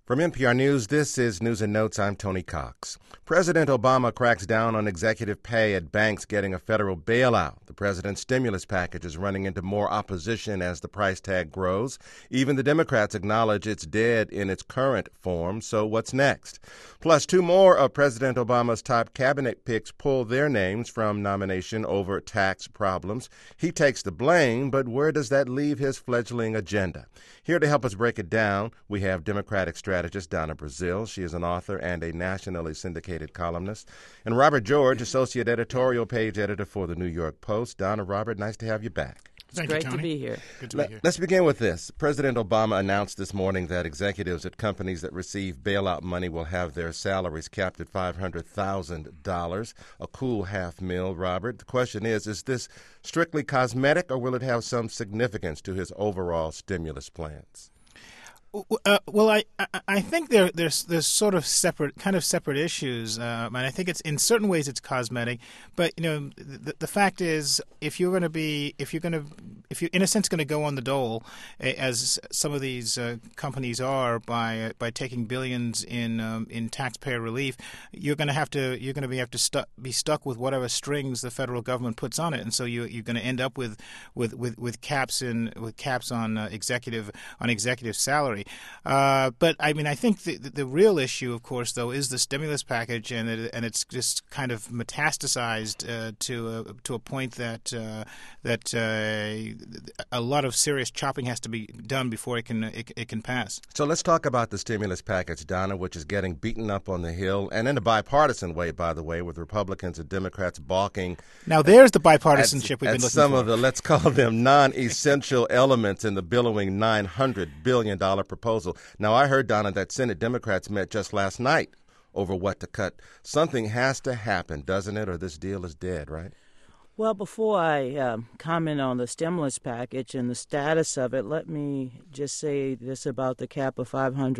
From NPR News, this is News and Notes. I'm Tony Cox. President Obama cracks down on executive pay at banks getting a federal bailout. The president's stimulus package is running into more opposition as the price tag grows. Even the Democrats acknowledge it's dead in its current form. So what's next? Plus, two more of President Obama's top cabinet picks pull their names from nomination over tax problems. He takes the blame, but where does that leave his fledgling agenda? Here to help us break it down, we have Democratic strategist Donna Brazile. She is an author and a nationally syndicated columnist. And Robert George, associate editorial page editor for the New York Post. Donna, Robert, nice to have you back. It's great to be here. Good to be here. Let's begin with this. President Obama announced this morning that executives at companies that receive bailout money will have their salaries capped at $500,000, a cool $500,000, Robert. The question is this strictly cosmetic, or will it have some significance to his overall stimulus plans? Well, I think there's sort of separate issues, and I think it's in certain ways it's cosmetic. But the fact is, if you're in a sense going to go on the dole, as some of these companies are by taking billions in taxpayer relief, you're going to have to be stuck with whatever strings the federal government puts on it, and so you're going to end up with caps on executive salary. But I mean, I think the real issue, of course, though, is the stimulus package, and it's just kind of metastasized to a point that a lot of serious chopping has to be done before it can pass. So let's talk about the stimulus package, Donna, which is getting beaten up on the Hill, and in a bipartisan way, by the way, with Republicans and Democrats balking. Now there's the bipartisanship we've been looking for. Some of the, let's call them, non-essential elements in the billowing $900 billion proposal. Now, I heard, Donna, that Senate Democrats met just last night over what to cut. Something has to happen, doesn't it, or this deal is dead, right? Well, before I comment on the stimulus package and the status of it, let me just say this about the cap of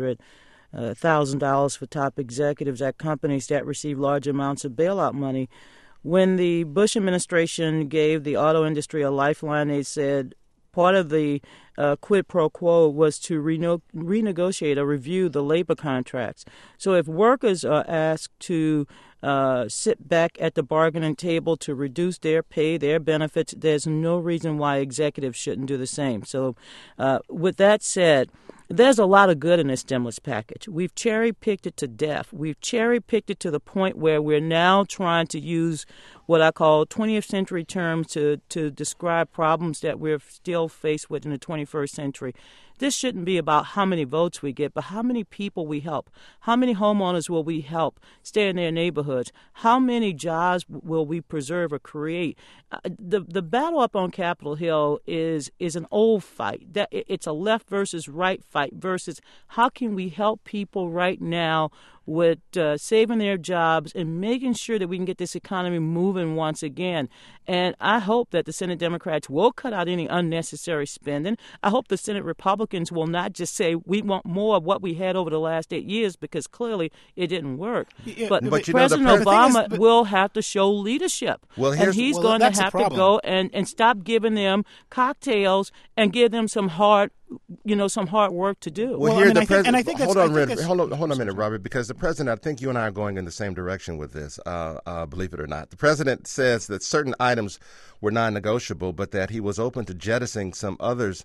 $500,000 for top executives at companies that receive large amounts of bailout money. When the Bush administration gave the auto industry a lifeline, they said part of the quid pro quo was to renegotiate or review the labor contracts. So if workers are asked to sit back at the bargaining table to reduce their pay, their benefits, there's no reason why executives shouldn't do the same. So with that said, there's a lot of good in this stimulus package. We've cherry-picked it to death. We've cherry-picked it to the point where we're now trying to use what I call 20th century terms to describe problems that we're still faced with in the 21st century. This shouldn't be about how many votes we get, but how many people we help. How many homeowners will we help stay in their neighborhoods? How many jobs will we preserve or create? The battle up on Capitol Hill is an old fight. It's a left versus right fight versus how can we help people right now with saving their jobs and making sure that we can get this economy moving once again. And I hope that the Senate Democrats will cut out any unnecessary spending. I hope the Senate Republicans will not just say we want more of what we had over the last 8 years, because clearly it didn't work. Yeah, but President Obama will have to show leadership. And he's going to have to go and stop giving them cocktails and give them some hard work to do. Well, here the president. Hold on a minute, Robert, because the president, I think you and I are going in the same direction with this. Believe it or not, the president says that certain items were non-negotiable, but that he was open to jettisoning some others.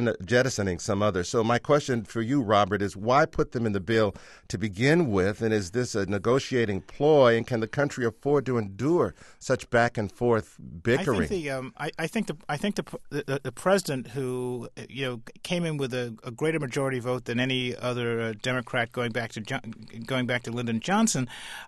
So my question for you, Robert, is why put them in the bill to begin with? And is this a negotiating ploy? And can the country afford to endure such back and forth bickering? I think the president, who came in with a greater majority vote than any other Democrat going back to Lyndon Johnson,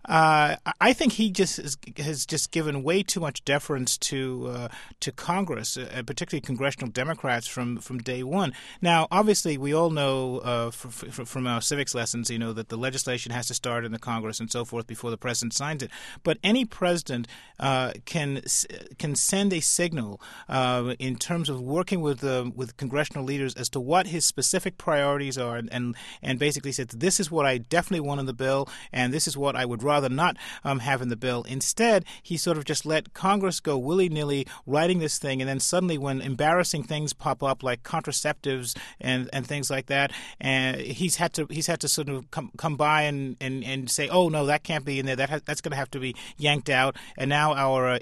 I think he has given way too much deference to Congress, particularly congressional Democrats from day one. Now, obviously, we all know from our civics lessons, that the legislation has to start in the Congress and so forth before the president signs it. But any president can send a signal in terms of working with congressional leaders as to what his specific priorities are, and basically said, this is what I definitely want in the bill, and this is what I would rather not have in the bill. Instead, he sort of just let Congress go willy-nilly writing this thing, and then suddenly when embarrassing things pop up like contraceptives and things like that, and he's had to sort of come by and say, oh no, that can't be in there. That's going to have to be yanked out. And now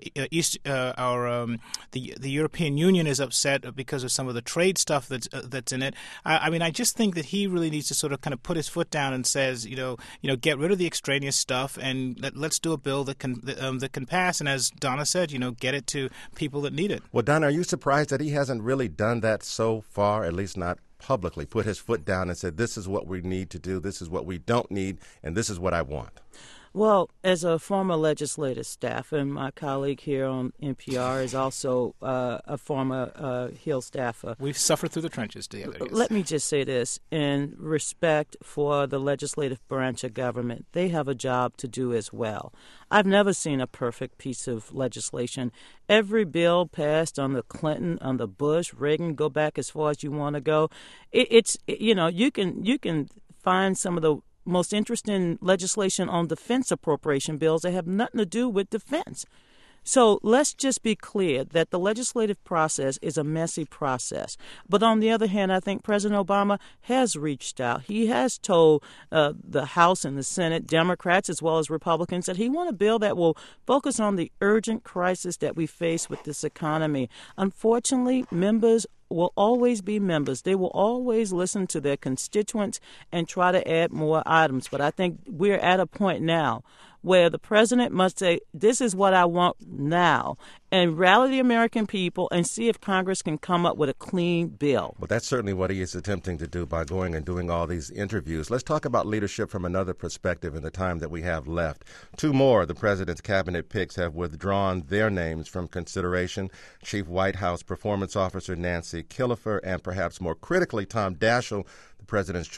the European Union is upset because of some of the trade stuff that's in it. I mean, I just think that he really needs to sort of kind of put his foot down and says, get rid of the extraneous stuff and let's do a bill that can pass. And as Donna said, get it to people that need it. Well, Donna, are you surprised that he hasn't really done that so far, at least not publicly, put his foot down and said, this is what we need to do, this is what we don't need, and this is what I want? Well, as a former legislative staffer, and my colleague here on NPR is also a former Hill staffer. We've suffered through the trenches together. Yes. Let me just say this. In respect for the legislative branch of government, they have a job to do as well. I've never seen a perfect piece of legislation. Every bill passed under Clinton, under Bush, Reagan, go back as far as you want to go. You can find some of the most interesting legislation on defense appropriation bills that have nothing to do with defense. So let's just be clear that the legislative process is a messy process. But on the other hand, I think President Obama has reached out. He has told the House and the Senate, Democrats as well as Republicans, that he wants a bill that will focus on the urgent crisis that we face with this economy. Unfortunately, members will always be members. They will always listen to their constituents and try to add more items. But I think we're at a point now where the president must say, this is what I want now, and rally the American people and see if Congress can come up with a clean bill. Well, that's certainly what he is attempting to do by going and doing all these interviews. Let's talk about leadership from another perspective in the time that we have left. Two more of the president's cabinet picks have withdrawn their names from consideration. Chief White House Performance Officer Nancy Killefer, and perhaps more critically, Tom Daschle, the president's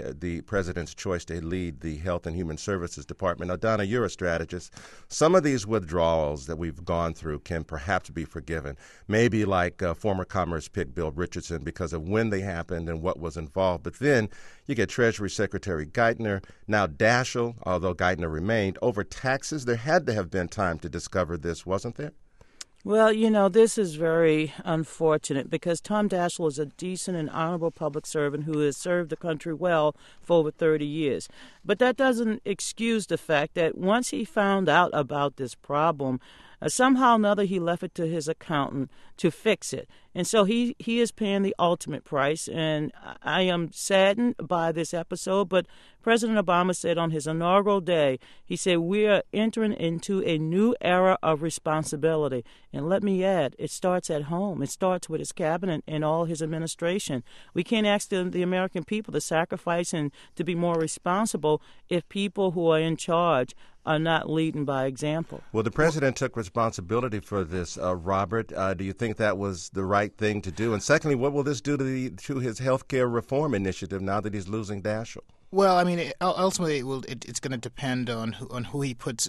choice to lead the Health and Human Services Department. Now, Donna, you're a strategist. Some of these withdrawals that we've gone through can perhaps be forgiven, maybe like former Commerce pick Bill Richardson because of when they happened and what was involved. But then you get Treasury Secretary Geithner, now Daschle, although Geithner remained, over taxes. There had to have been time to discover this, wasn't there? Well, this is very unfortunate because Tom Daschle is a decent and honorable public servant who has served the country well for over 30 years. But that doesn't excuse the fact that once he found out about this problem, somehow or another he left it to his accountant to fix it. And so he is paying the ultimate price. And I am saddened by this episode, but President Obama said on his inaugural day, he said, we are entering into a new era of responsibility. And let me add, it starts at home. It starts with his cabinet and all his administration. We can't ask the American people to sacrifice and to be more responsible if people who are in charge are not leading by example. Well, the president took responsibility for this, Robert. Do you think that was the right thing to do? And secondly, what will this do to his health care reform initiative now that he's losing Daschle? Well, I mean, ultimately, it's going to depend on who he puts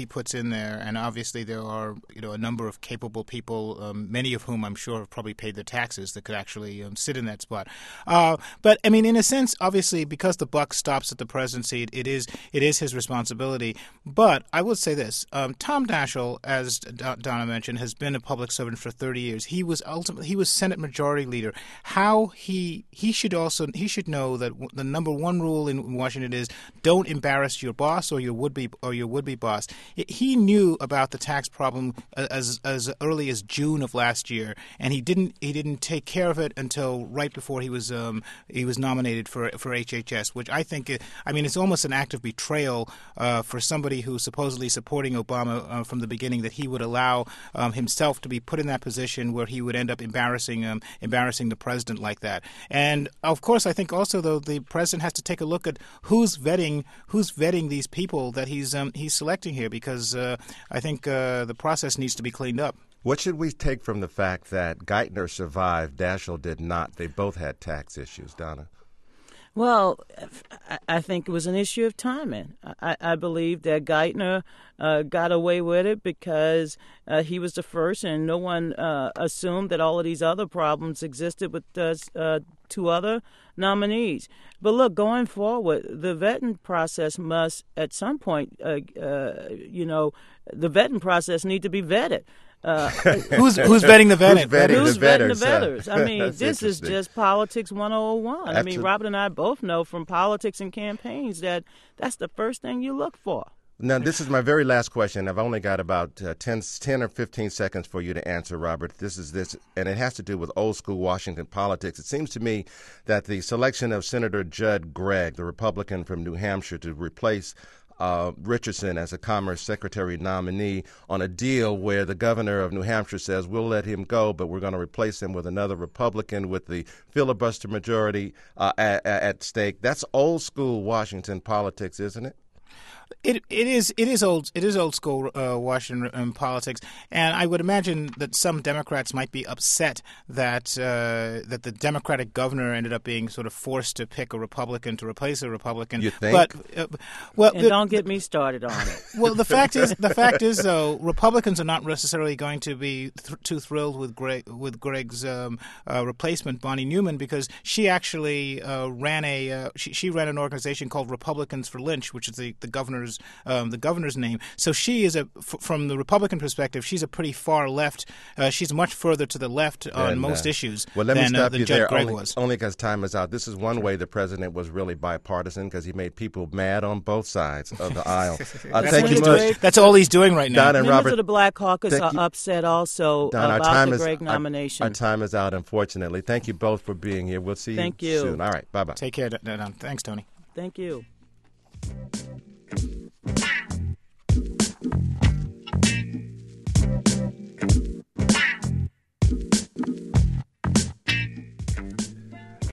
in there, and obviously there are a number of capable people, many of whom I'm sure have probably paid their taxes that could actually sit in that spot. But I mean, in a sense, obviously, because the buck stops at the presidency, it is his responsibility. But I would say this: Tom Daschle, as Donna mentioned, has been a public servant for 30 years. He was Senate Majority Leader. How he should know that the number one rule in Washington is don't embarrass your boss or your would-be boss. He knew about the tax problem as early as June of last year, and he didn't take care of it until right before he was nominated for HHS, which I think it's almost an act of betrayal for somebody who's supposedly supporting Obama from the beginning, that he would allow himself to be put in that position where he would end up embarrassing the president like that. And of course, I think also though the president has to take a look at who's vetting these people that he's selecting here, because I think the process needs to be cleaned up. What should we take from the fact that Geithner survived, Daschle did not? They both had tax issues, Donna. Well, I think it was an issue of timing. I believe that Geithner got away with it because he was the first, and no one assumed that all of these other problems existed with two other nominees. But look, going forward, the vetting process must, at some point, the vetting process need to be vetted. Who's vetting the vetting? Who's vetting the vetters? I mean, this is just politics 101. Absolutely. I mean, Robert and I both know from politics and campaigns that's the first thing you look for. Now, this is my very last question. I've only got about 10 or 15 seconds for you to answer, Robert. And it has to do with old school Washington politics. It seems to me that the selection of Senator Judd Gregg, the Republican from New Hampshire, to replace Richardson as a Commerce Secretary nominee on a deal where the governor of New Hampshire says we'll let him go, but we're going to replace him with another Republican with the filibuster majority at stake. That's old school Washington politics, isn't it? It is old school Washington politics, and I would imagine that some Democrats might be upset that the Democratic governor ended up being sort of forced to pick a Republican to replace a Republican. You think? But don't get me started on it. Well, the fact is though, Republicans are not necessarily going to be too thrilled with Gregg's replacement, Bonnie Newman, because she actually ran an organization called Republicans for Lynch, which is the governor's name. So she is from the Republican perspective, she's a pretty far left. She's much further to the left on most issues than Judd Gregg was. Only because time is out. This is one way the president was really bipartisan, because he made people mad on both sides of the aisle. Thank you much. That's all he's doing right now. Don and Members Robert, of the Black Caucus are upset also about the Gregg nomination. Our time is out, unfortunately. Thank you both for being here. We'll see you soon. All right, bye-bye. Take care, Don. Thanks, Tony. Thank you.